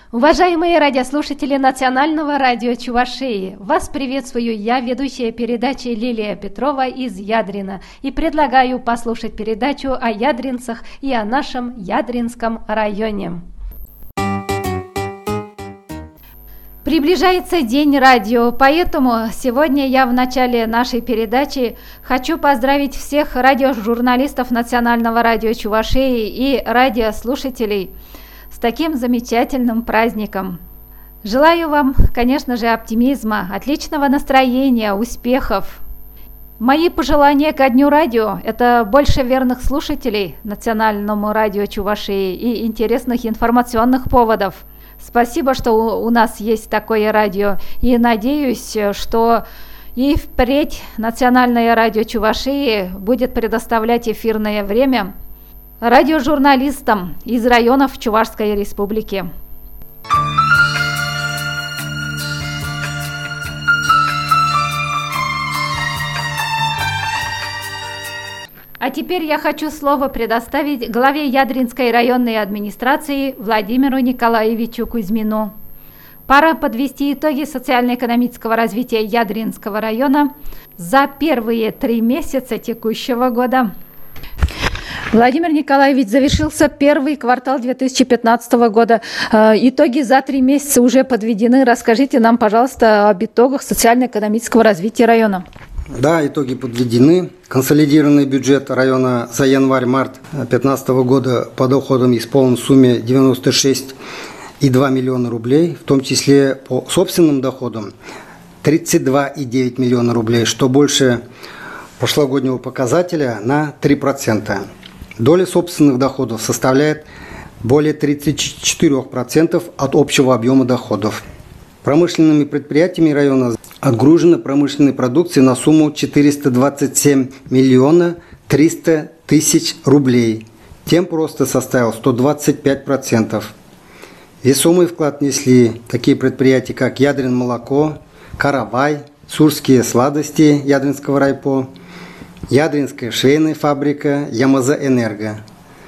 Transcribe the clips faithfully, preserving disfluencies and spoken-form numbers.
Уважаемые радиослушатели Национального радио Чувашии, вас приветствую я, ведущая передачи Лилия Петрова из Ядрина, и предлагаю послушать передачу о ядринцах и о нашем Ядринском районе. Приближается День радио, поэтому сегодня я в начале нашей передачи хочу поздравить всех радиожурналистов Национального радио Чувашии и радиослушателей с таким замечательным праздником. Желаю вам, конечно же, оптимизма, отличного настроения, успехов. Мои пожелания ко Дню радио – это больше верных слушателей Национальному радио Чувашии и интересных информационных поводов. Спасибо, что у нас есть такое радио, и надеюсь, что и впредь Национальное радио Чувашии будет предоставлять эфирное время радиожурналистам из районов Чувашской Республики. А теперь я хочу слово предоставить главе Ядринской районной администрации Владимиру Николаевичу Кузьмину. Пора подвести итоги социально-экономического развития Ядринского района за первые три месяца текущего года. Владимир Николаевич, завершился первый квартал две тысячи пятнадцатого года. Итоги за три месяца уже подведены. Расскажите нам, пожалуйста, об итогах социально-экономического развития района. Да, итоги подведены. Консолидированный бюджет района за январь-март две тысячи пятнадцатого года по доходам исполнен в сумме девяносто шесть и два миллиона рублей, в том числе по собственным доходам тридцать два и девять миллиона рублей, что больше прошлогоднего показателя на три процента. Доля собственных доходов составляет более тридцать четыре процента от общего объема доходов. Промышленными предприятиями района отгружено промышленной продукции на сумму четыреста двадцать семь миллионов триста тысяч рублей. Темп роста составил сто двадцать пять процентов. Весомый вклад внесли такие предприятия, как Ядрин-молоко, Каравай, Сурские сладости Ядринского райпо, Ядринская швейная фабрика, Ямаза-энерго.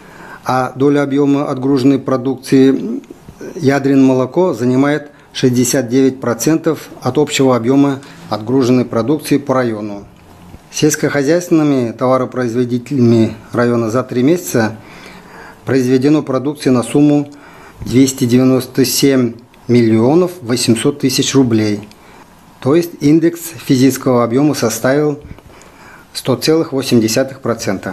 А доля объема отгруженной продукции Ядрин-молоко занимает шестьдесят девять процентов от общего объема отгруженной продукции по району. Сельскохозяйственными товаропроизводителями района за три месяца произведено продукции на сумму двести девяносто семь миллионов восемьсот тысяч рублей. То есть индекс физического объема составил сто целых восемь десятых процента.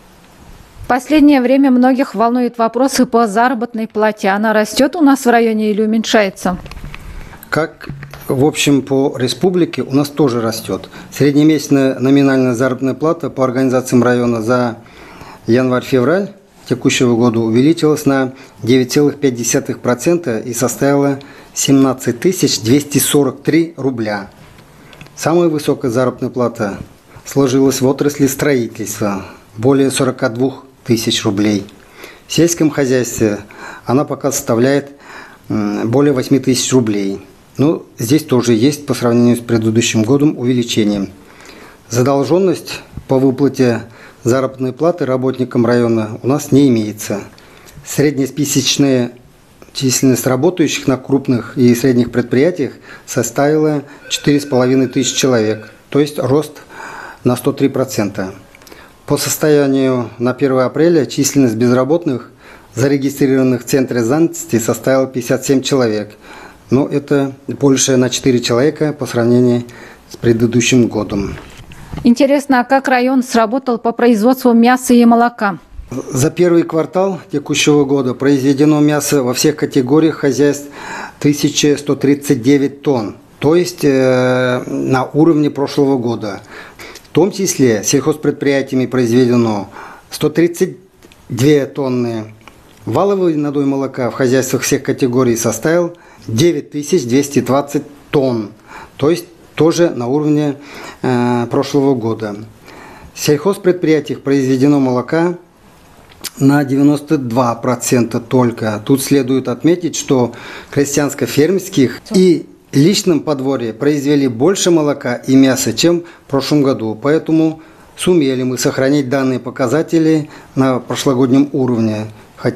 В последнее время многих волнуют вопросы по заработной плате. Она растет у нас в районе или уменьшается? Как, в общем, по республике у нас тоже растет. Среднемесячная номинальная заработная плата по организациям района за январь-февраль текущего года увеличилась на девять целых пять десятых процента и составила семнадцать тысяч двести сорок три рубля. Самая высокая заработная плата сложилась в отрасли строительства – более сорок два тысяч рублей. В сельском хозяйстве она пока составляет более восемь тысяч рублей. Но здесь тоже есть по сравнению с предыдущим годом увеличение. Задолженность по выплате заработной платы работникам района у нас не имеется. Среднесписочная численность работающих на крупных и средних предприятиях составила четыре с половиной тысячи человек, то есть рост на сто три процента. По состоянию на первое апреля численность безработных, зарегистрированных в Центре занятости, составила пятьдесят семь человек. Но это больше на четыре человека по сравнению с предыдущим годом. Интересно, а как район сработал по производству мяса и молока? За первый квартал текущего года произведено мясо во всех категориях хозяйств тысяча сто тридцать девять тонн, то есть э, на уровне прошлого года. В том числе сельхозпредприятиями произведено сто тридцать две тонны. Валовый надой молока в хозяйствах всех категорий составил девять тысяч двести двадцать тонн, то есть тоже на уровне э, прошлого года. В сельхозпредприятиях произведено молока на девяносто два процента только. Тут следует отметить, что крестьянско-фермерских и личном подворье произвели больше молока и мяса, чем в прошлом году. Поэтому сумели мы сохранить данные показатели на прошлогоднем уровне. Хотя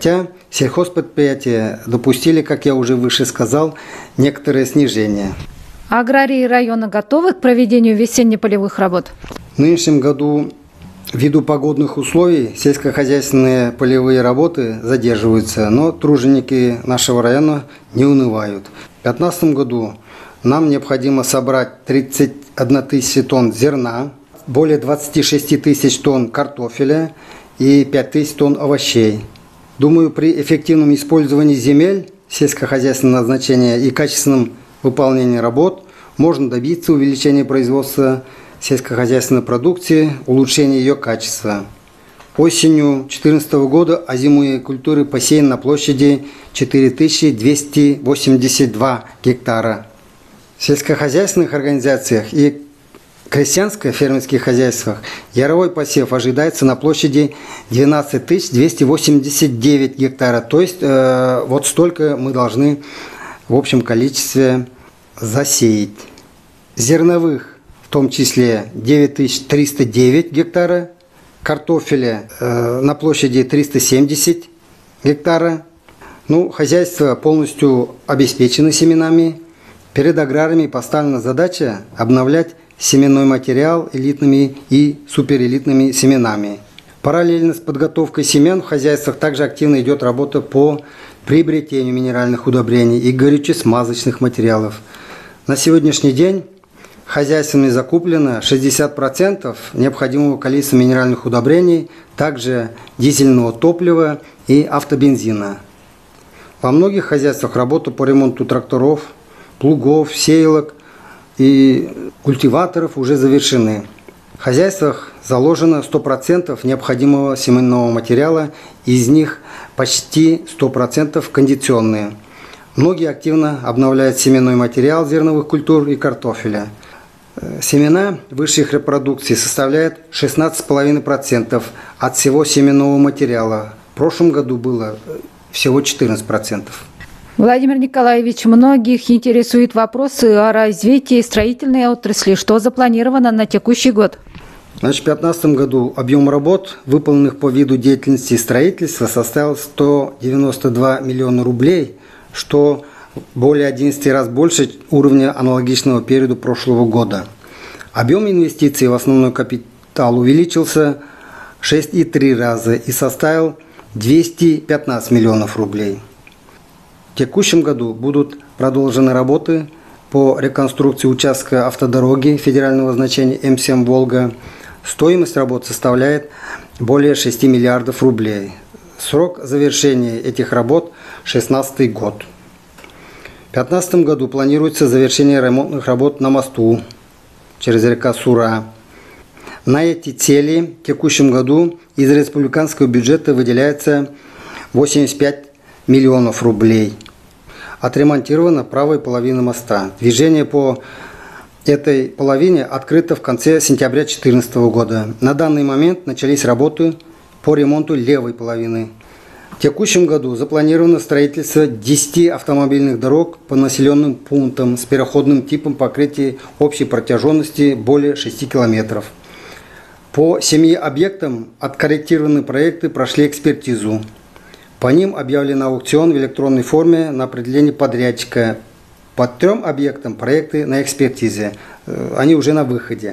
сельхозпредприятия допустили, как я уже выше сказал, некоторые снижения. Аграрии района готовы к проведению весенне-полевых работ? В нынешнем году ввиду погодных условий сельскохозяйственные полевые работы задерживаются, но труженики нашего района не унывают. В две тысячи пятнадцатом году нам необходимо собрать тридцать одна тысяча тонн зерна, более двадцать шесть тысяч тонн картофеля и пять тысяч тонн овощей. Думаю, при эффективном использовании земель сельскохозяйственного назначения и качественном выполнении работ можно добиться увеличения производства сельскохозяйственной продукции, улучшения ее качества. Осенью две тысячи четырнадцатого года озимые культуры посеяны на площади четыре тысячи двести восемьдесят два гектара. В сельскохозяйственных организациях и крестьянско-фермерских хозяйствах яровой посев ожидается на площади двенадцать тысяч двести восемьдесят девять гектара. То есть э, вот столько мы должны в общем количестве засеять. Зерновых в том числе девять тысяч триста девять гектара, картофеля э, на площади триста семьдесят гектара. Ну, хозяйство полностью обеспечено семенами. Перед аграрами поставлена задача обновлять семенной материал элитными и суперэлитными семенами. Параллельно с подготовкой семян в хозяйствах также активно идет работа по приобретению минеральных удобрений и горюче-смазочных материалов. На сегодняшний день хозяйствами закуплено шестьдесят процентов необходимого количества минеральных удобрений, также дизельного топлива и автобензина. Во многих хозяйствах работа по ремонту тракторов, плугов, сеялок и культиваторов уже завершены. В хозяйствах заложено сто процентов необходимого семенного материала, из них почти сто процентов кондиционные. Многие активно обновляют семенной материал зерновых культур и картофеля. Семена высших репродукций составляют шестнадцать целых пять десятых процента от всего семенного материала. В прошлом году было всего четырнадцать процентов. Владимир Николаевич, многих интересуют вопросы о развитии строительной отрасли. Что запланировано на текущий год? Значит, в две тысячи пятнадцатом году объем работ, выполненных по виду деятельности строительства, составил сто девяносто два миллиона рублей, что более одиннадцати раз больше уровня аналогичного периода прошлого года. Объем инвестиций в основной капитал увеличился в шесть и три раза и составил двести пятнадцать миллионов рублей. В текущем году будут продолжены работы по реконструкции участка автодороги федерального значения эм семь «Волга». Стоимость работ составляет более шести миллиардов рублей. Срок завершения этих работ – две тысячи шестнадцатый год. В две тысячи пятнадцатом году планируется завершение ремонтных работ на мосту через река Сура. На эти цели в текущем году из республиканского бюджета выделяется восемьдесят пять миллионов рублей. Отремонтирована правая половина моста. Движение по этой половине открыто в конце сентября две тысячи четырнадцатого года. На данный момент начались работы по ремонту левой половины. В текущем году запланировано строительство десяти автомобильных дорог по населенным пунктам с переходным типом покрытия общей протяженности более шести километров. По семи объектам откорректированы проекты прошли экспертизу. По ним объявлен аукцион в электронной форме на определение подрядчика. По трем объектам проекты на экспертизе. Они уже на выходе.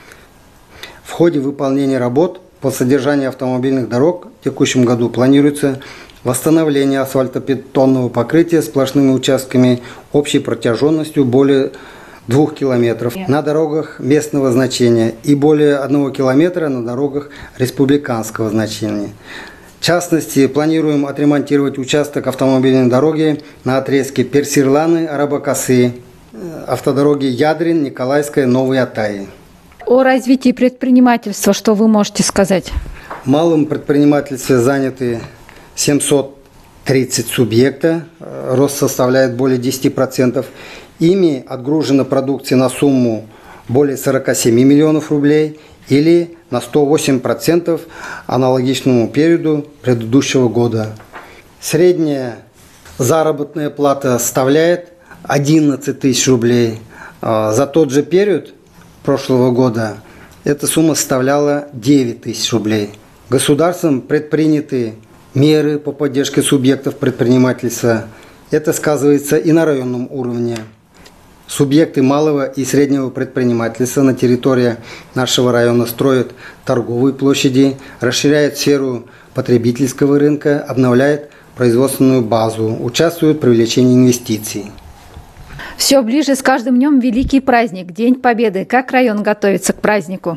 В ходе выполнения работ по содержанию автомобильных дорог в текущем году планируется восстановление асфальтобетонного покрытия сплошными участками общей протяженностью более двух километров на дорогах местного значения и более одного километра на дорогах республиканского значения. В частности, планируем отремонтировать участок автомобильной дороги на отрезке Персирланы-Арабакасы, автодороги Ядрин, Николаевская, Новый Атай. О развитии предпринимательства что вы можете сказать? В малом предпринимательстве заняты семьсот тридцать субъекта, рост составляет более десяти процентов. Ими отгружена продукция на сумму более сорока семи миллионов рублей или на сто восемь процентов аналогичному периоду предыдущего года. Средняя заработная плата составляет одиннадцать тысяч рублей. За тот же период прошлого года эта сумма составляла девять тысяч рублей. Государством предприняты меры по поддержке субъектов предпринимательства. Это сказывается и на районном уровне. Субъекты малого и среднего предпринимательства на территории нашего района строят торговые площади, расширяют сферу потребительского рынка, обновляют производственную базу, участвуют в привлечении инвестиций. Все ближе с каждым днем великий праздник, День Победы. Как район готовится к празднику?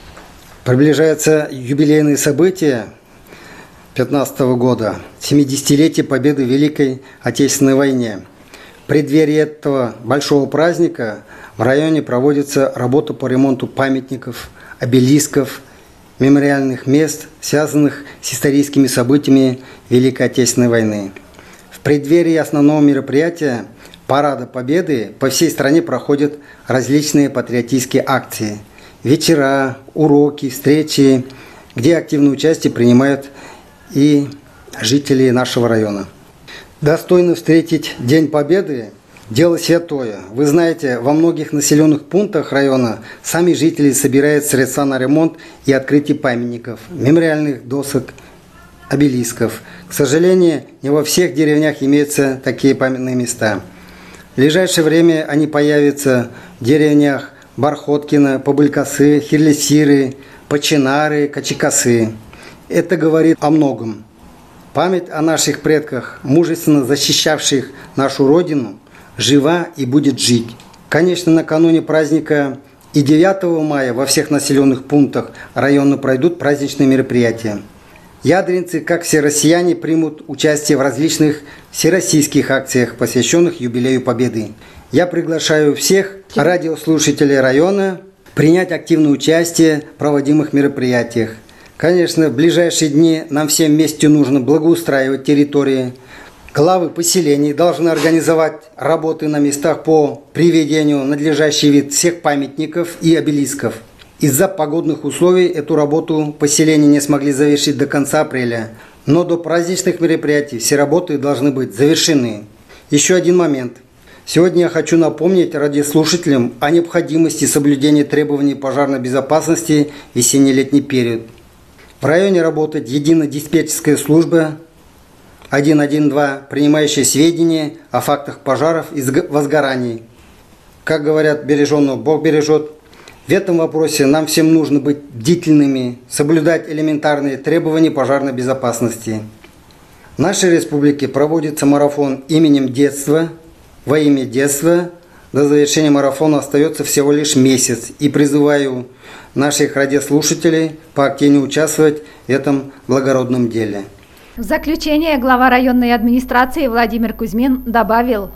Приближаются юбилейные события пятнадцатого года, семидесятилетие победы в Великой Отечественной войне. В преддверии этого большого праздника в районе проводится работа по ремонту памятников, обелисков, мемориальных мест, связанных с историческими событиями Великой Отечественной войны. В преддверии основного мероприятия Парада Победы по всей стране проходят различные патриотические акции, вечера, уроки, встречи, где активное участие принимают и жители нашего района. Достойно встретить День Победы – дело святое. Вы знаете, во многих населенных пунктах района сами жители собирают средства на ремонт и открытие памятников, мемориальных досок, обелисков. К сожалению, не во всех деревнях имеются такие памятные места. В ближайшее время они появятся в деревнях Бархоткино, Побылькасы, Хирлесиры, Починары, Качикасы. Это говорит о многом. Память о наших предках, мужественно защищавших нашу Родину, жива и будет жить. Конечно, накануне праздника и девятого мая во всех населенных пунктах района пройдут праздничные мероприятия. Ядринцы, как все россияне, примут участие в различных всероссийских акциях, посвященных юбилею Победы. Я приглашаю всех радиослушателей района принять активное участие в проводимых мероприятиях. Конечно, в ближайшие дни нам всем вместе нужно благоустраивать территории. Главы поселений должны организовать работы на местах по приведению в надлежащий вид всех памятников и обелисков. Из-за погодных условий эту работу поселения не смогли завершить до конца апреля, но до праздничных мероприятий все работы должны быть завершены. Еще один момент. Сегодня я хочу напомнить радиослушателям о необходимости соблюдения требований пожарной безопасности в весенне-летний период. В районе работает единая диспетчерская служба сто двенадцать, принимающая сведения о фактах пожаров и возгораний. Как говорят, береженного Бог бережет. В этом вопросе нам всем нужно быть бдительными, соблюдать элементарные требования пожарной безопасности. В нашей республике проводится марафон именем детства, во имя детства. До завершения марафона остается всего лишь месяц. И призываю наших радиослушателей поактивнее участвовать в этом благородном деле. В заключение глава районной администрации Владимир Кузьмин добавил: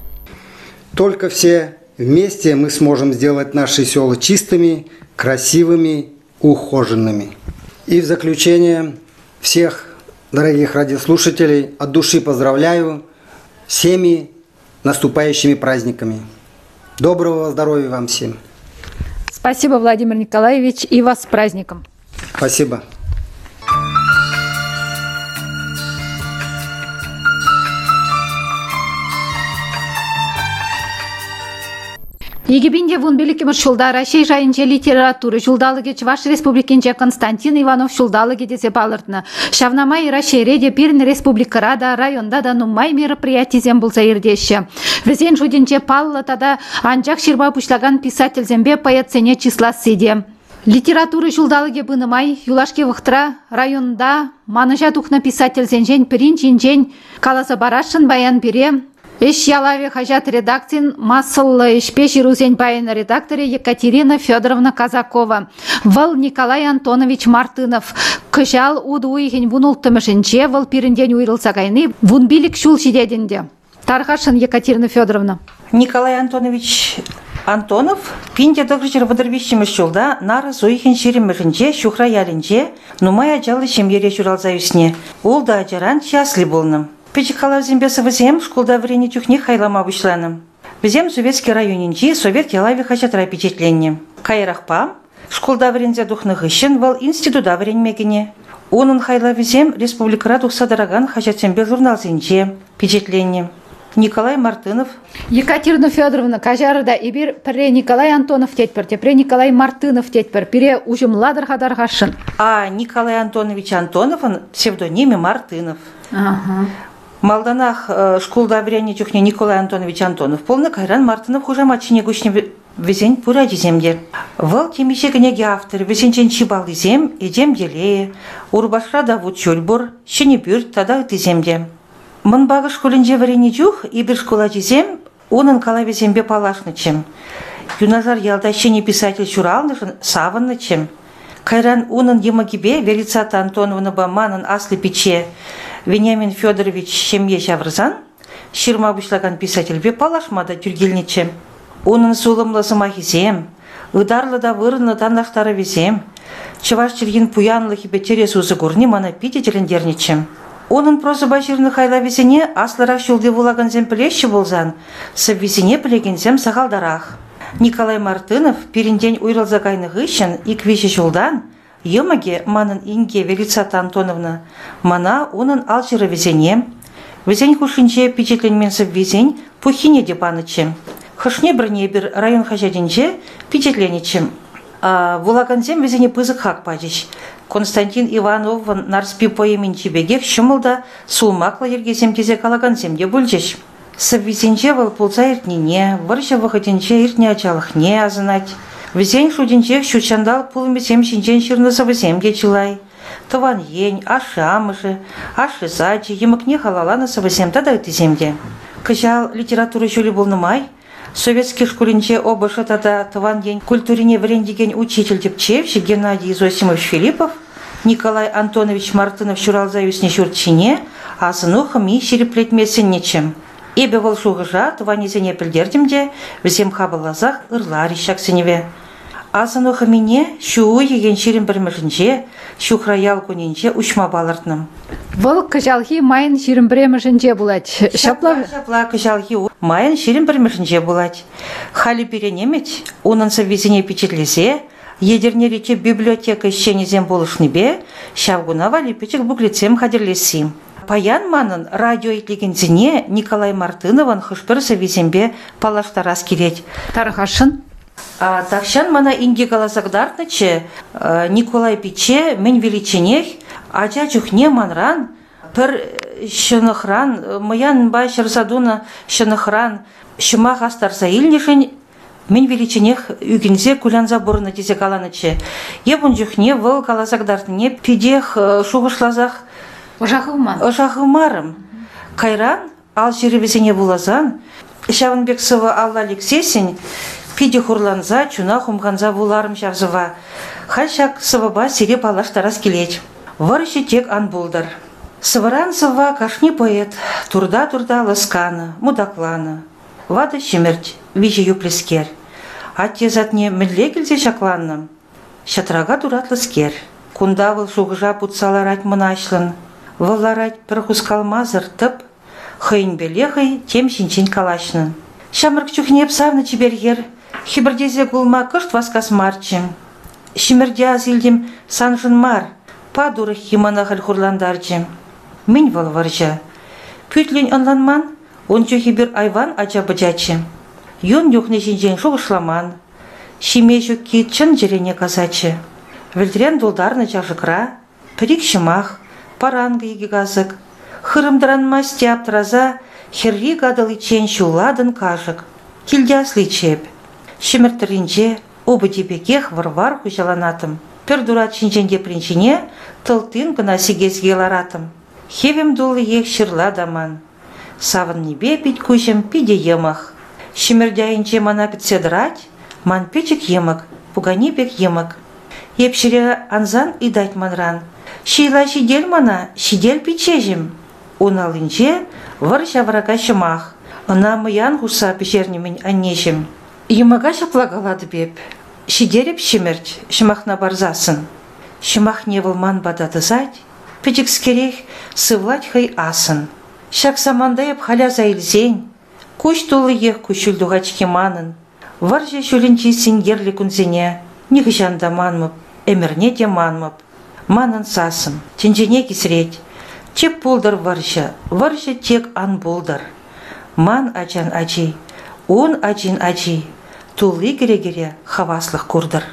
только все вместе мы сможем сделать наши села чистыми, красивыми, ухоженными. И в заключение всех дорогих радиослушателей от души поздравляю с всеми наступающими праздниками. Доброго здоровья вам всем. Спасибо, Владимир Николаевич, и вас с праздником. Спасибо. Егибинде вун беликимир шулда Россия жайынче литературы жулдалыги Чуваш республикинче Константин Иванов шулдалыги десе балыртны. Шавнамай Россия реде пирн республика рада районда да нумай мероприятий зем булса ирдеще. Везен жудинче палла тада анжак ширба пушлаган писатель зембе поэцене числа сиде. Литературы жулдалыги бынымай юлашки вахтра районда маныжа тухна писатель зенжен пирин чинжен каласа барашын баян бире. Иш ялаве хажат редакцин масыл ишпеш ирузень баян редакторе Екатерина Федоровна Казакова. Вал Николай Антонович Мартынов. Кыжал уд уйхен вунул тымышынче вал пирінден уйрылса гайны вун билик шул шидедінде. Тархашын Екатерина Федоровна. Николай Антонович Антонов пинде догржер водырвищемеш жолда нары зуйхен шеремешінче шухра ялінче нумай ажалы шемере журалзаюсне. Ол да ажаран счастлив болным. Печекалар зембесовы зем школда врене тюхне хайлама вышланым. Взем советский районинчи совет ялави хачатра впечатленне. Кайрахпа школда врензе духны гыщен вал института вренмегене. Онын хайлави зем республикара тухса дараган хачатсембе журнал зенче впечатленне. Николай Мартынов. Екатерина Федоровна, кажарыда ибир пире Николай Антонов тетпер, тепре Николай Мартынов тетпер, пире ужым ладыр хадаргашын. А Николай Антонович Антонов, он псевдониме Мартынов. Ага. Малданах э, школда обряне чухне Николай Антонович Антонов. Полный кайран Мартынов хуже мачине гучне везень пура диземде. Вал темище кнеги автор, везенчен чибал дизем, идем делее. Урбашра да вот чульбур, щене бюрт, тогда диземде. Мын бағы школинже варени чух, и бір школа дизем, онын кала везембе палашнычем. Юназар ялдащене писатель чуралнышын саваннычем. Кайран онын емагибе Велицата Антоновна Баманын аслы пече Вениамин Федорович шемье шаврзан, ширма бушлаган писатель бе палашмада тюргельничем. Онын сулымлысы махизем, ыдарлы да вырынлы танлахтары везем. Чываш чиргин пуянлы хибе терес узы гурни мана пидетелендерничем. Онын проза баширны хайла везене аслырак шулде вулаган зем плещи болзан, сып везене плегензем сахалдарах. Николай Мартынов периндень уйрылза кайны гыщен и квище шулдан, емаге манын инге Велицата Антоновна, мана онын алчыры везене, везень хушинче пичетленменсіп везень пухине депанычем. Хышне бірне бір район хажадинче пичетленичем. Вулаганзем везене пызык хак падищ. Константин Иванов нарспи поемен чебегех шымылда сулмакла ергезем тезе калаганземде бульчеш. Сып везенче вал пулца иртнине, варща выходинче иртне ачалыхне азынать. Везень шудинче щучандал пулмесем шинчен ширнысы веземге чилай. Тыван ень, ашы амышы, ашы зачи, емыкне халаланы сывысем тада теземде. Кыжал литература жюли болнымай, советский школинче обышы тада тыван ень культурине врендеген учитель депчевши Геннадий Изосимович Филиппов, Николай Антонович Мартынов шуралзаюсне шурчине, а сынуха ми ширеплетмесенничем. Эбе волшуғыжа тыванезене пілдердімде, візем хабылазақ ырлари шаксеневе. А сынуха мине шуу еген ширин бірмішінже, шухраял көненже учма балыртным. Выл кыжалхи майын ширин бірмішінже булать. Шапла, шапла кыжалхи майын ширин бірмішінже булать. Хали перенемет, онынсы везене печетлесе, едерне рече библиотека ищенезем болышныбе, шавгуна вали печек буклетсем хадерлесим. Паян манын радио итлегензіне Николай Мартынован хышпырсы везембе палаштарас келет. Тархашын? А такшан мана инге галасагдартныче Николай Пече мен величенех, ача чухне манран, пір шынықран, маян бай шырсадуна шынықран, шымақ астарса илнешін, мен величенех үгінзе кулянза бұрыны тезе каланыче. Ебун чухне выл галасагдартыне пидех шуғышлазақ Ожахылман. Ожахылмарым. Кайран, ал жеребезене булазан, Шавынбексова Алла Алексесень, пиде хурланза, чуна хумганза буларым шавзыва. Хальшак сываба сире палаштарас келеч. Варышы тек ан булдар. Сывыран сыва кашни поэт, турда-турда ласканы, мудакланы. Вады шимерть, вижи юплескер. Атте затне мілле келзе шакланным. Шатрага дуратлыскер. Кундавыл шуғыжа путсаларать мұнашлын. Валарать пірхускалмазыр тып, хыйн белехай тем шинчин калашнын. Шамырк чухнеп савны чибергер, хибірдезе гулма кышт васкас марчым. Шимірде азилдем санжын мар, падуры химанахал хурландарчым. Мен вал варжа. Пүтлен анланман, он чухибір айван ача бычачым. Юн юхне шинчен шуғышламан, шиме жүкки чын жерене казачы. Вілдірен долдарны чашықра, пірік шымақ, паранғы егі газық, хырымдыранма стяп траза, херри гадалы чен шуладын кажық, келде аслы чеп. Шыміртірінже, обы депекех варвар хұжаланатым. Пір дурат шинченге принчине, тылтын гына сегезге ларатым. Хевем дулы ех шырла даман. Савын небе пить кучем пиде емах. Шымірдяйынче мана пітседрать, ман печек емак, пугани бек емак. Епшіре анзан и дать манран. Шийла шидель мана, шидель печежім. Он алынче варша врага шымах. Она мыян гуса пешернемен аннешім. Емага шаплагалады беп. Шиделеп шимерть, шымахна барзасын. Шымах невылман бададызать, печек скерех сывлать хай асын. Шак самандайып халя заилзень. Куш тулы ех кушүлдугачки манын. Варжа шулинчи сингерли кунзене. Них жандаманмып, эмерне де манмып. Манын сасын, тенжене кисреть. Чеп болдар варжа, варжа тек ан болдар. Ман ачан ачи, он ачин ачи, тулы кере-кере хаваслық курдыр.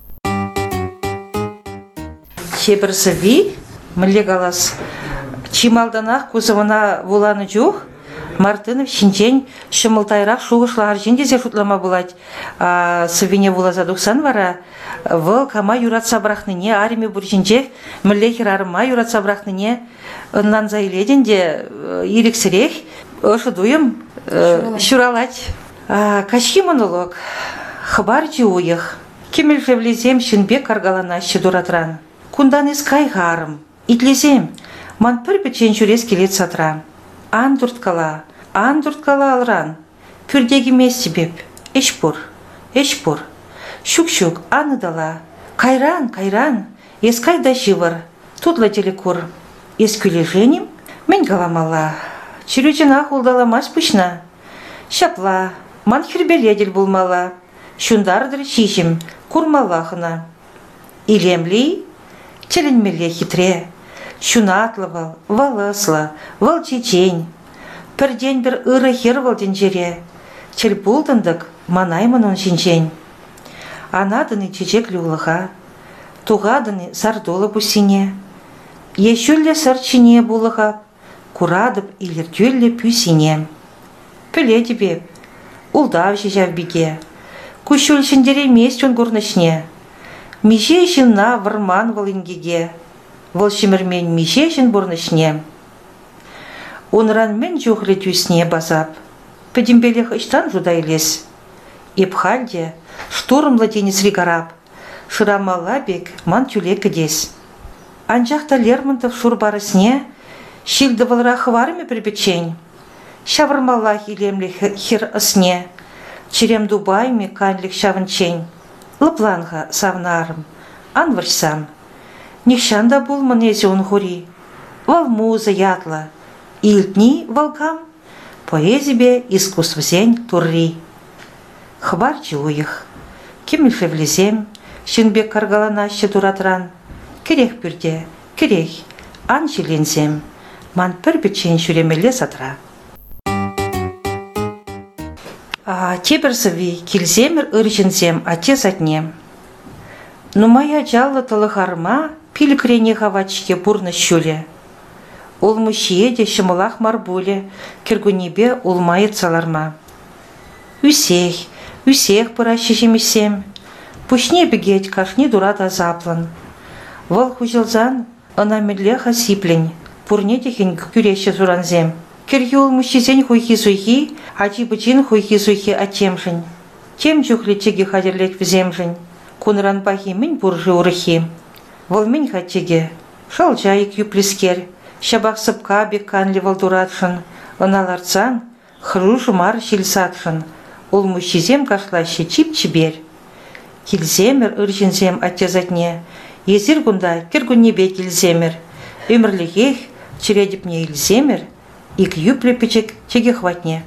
Чебірсі ви, мүлі қалас, чималданақ кузовына воланы жоқ, Мартынов шинчен шымылтайрақ шуғышлар жендезе шутлама болады. Сывене бола задуксан вара, выл кама юрат сабрахныне, арими буржинчек, мүллехер арыма юрат сабрахныне, ыннан заиледенде ирексірех, ошы дуем шуралать. Кашки монолог, хабарчи уйых, кемелжевлезем шинбек каргаланашы дуратран. Кундан искай гарым, итлезем, ман пір печен жүрес келет сатран. Ан дұрткала, ан дұрткала алран, пүрдегі мес себеп, эшпұр, эшпұр, шук-шук, аны дала, кайран, кайран, ескайда живыр, тудла телекур, ескүлеженім, мен галамала, чирючина хулдаламас пүшна, шапла, ман хирбеледел болмала, шундардыр шишім, курмалахына, илемли, челенмеле хитре, шунатлывал, валысла, вал чечень. Пірден бір ыры хер валден жере. Чел бұлдындық манаймын он шинчень. Анадыны чечек люлыға. Туғадыны сардолы бұсине. Ешүлі сарчине бұлыға. Курадып илертүлі пүсине. Піле тебе, улдав жежав биге. Күшіл шындере местен көрнішне. Меже жына варман валынгеге. Вол шимірмен межешін бұрнышне. Онран мен жоғлы түйсіне базап. Пәдімбелех іштан жудайлес. Епхалде штурмлы денесрі гарап. Шырамала бек ман тюле кідес. Анжақта Лермонтов шур барысне, шилді валрақы варыме припечень. Шавырмала хилемлі хер ысне. Черем дубайме канлік шавынчень. Лыпланға савнарым, анварсам. Нихшанда булман ези он хури. Валмуза ятла. Илтни волкам. Поэзибе искусвзень турри. Хабарчы уйых. Кемельшевлезем. Шинбек каргаланашы туратран. Керех пүрде, керех. Ан шилензем. Ман пір бічен шүремеле сатра. Тебірсіви келземір ыржынзем атез атнем. Нумая жалы тылығарма пилікрене хавачке бұрны шөле. Ол мүшиеде шымылақ марбуле, кергунебе олмайы цаларма. Үсех, үсех пырашы жемесем, пүшне бігет кашне дурат азаплан. Вал хужылзан ынамелле хасиплен, пурне дехен күреші суранзем. Керге ол мүшізен хуйхи-суйхи, ачи-бычин хуйхи-суйхи атемжын. Тем жүхлетеге хадерлет віземжын. Кунран пахи мін бұржы урыхи. Вол мін хатеге, шалжайық юплескер, шабақ сыпка бекканлі валдуратшын, ыналарцан, хру жумар шилсатшын, ол мүшізем кашлашы чип-чибер. Келземір ыржынзем аттезатне, езір гунда кергуннебе келземір, өмірлігех чиредіпне илземір, ик юплепечек теге хватне.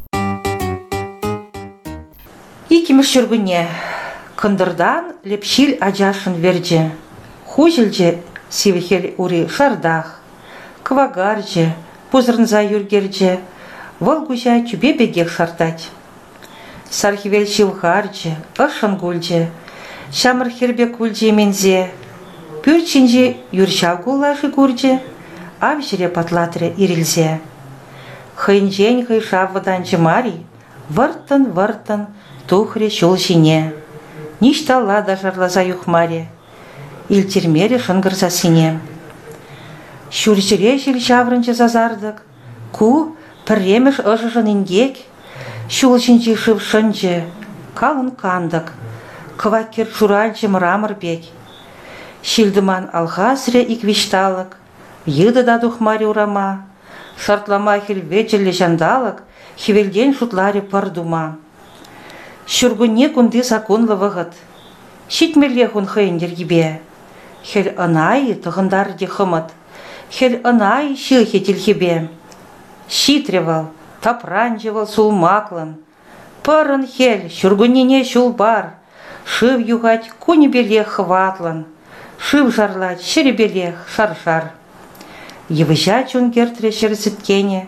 Икімір шүргүне, кындырдан лепшил ажашын верже, хужілже сивихел ури шардах, квагарже, пузырнза юргерже, волгужа чубе бегех шартать. Сархивел шилхарже, ышын гульже, шамыр хербе кульже мензе, пүрчинже юршав гуллашы гурже, авжире патлатыре ирилзе. Хынжен хыйшав ваданчы мари, выртын-выртын тухре шул жине. Ништалла да жарлаза юхмаре, илтермере шынгырса сине. Шүршіре жил шаврынчы зазардық, ку пірреміш ұжыжын ингек, шул жинжи шыв шынжы, калын кандық, квакер шуральчы мрамор бек. Шилдыман алғазре иквишталық, йыды да духмаре урама, шартлама хилвечелі жандалық, хивелден шутларе пардума. Шүргүнне күнді сакунлы вғыт, шитмеле хун хыйындер гибе. Хел анай тұғындар де хымыт, хел анай шылхе тілхебе. Шитревал, тапранжевал сулмаклын, пырын хел шүргүннене шул бар, шыв югать кунебеле хватлын, шыв жарлать шеребеле шар-шар. Евыжа чунгер трешер зіткене,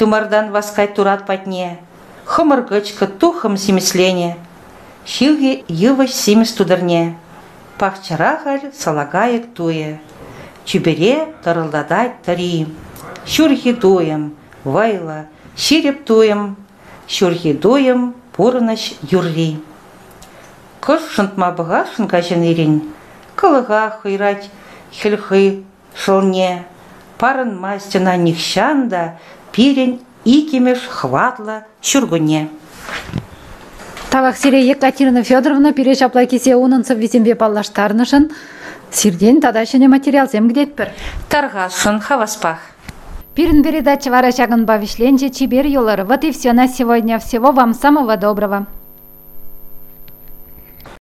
Тумардан васкай турат патне, хомыргычка тухым семеслене, шилге йывыш семес тудырне, пахчарахаль салагаек туе, чубере тарылдадай тари, щурхи дуем, вайла, ширеп туем, щурхи дуем, пурыныш юрри. Кыш шынтма бұға шынка женерин, кылыға хыйрать хілхы шылне, парын мастена нихшанда, пирен икимеш хватла щургуне. Тавах сире Екатерина Федоровна перешаплай кисе унынцев визембе паллаштарнышын, сирден тадашыне материал зем гдетпір. Таргашын хаваспах. Пирин передача варачаган бавишленче чибер юлар. Вот и все на сегодня. Всего вам самого доброго.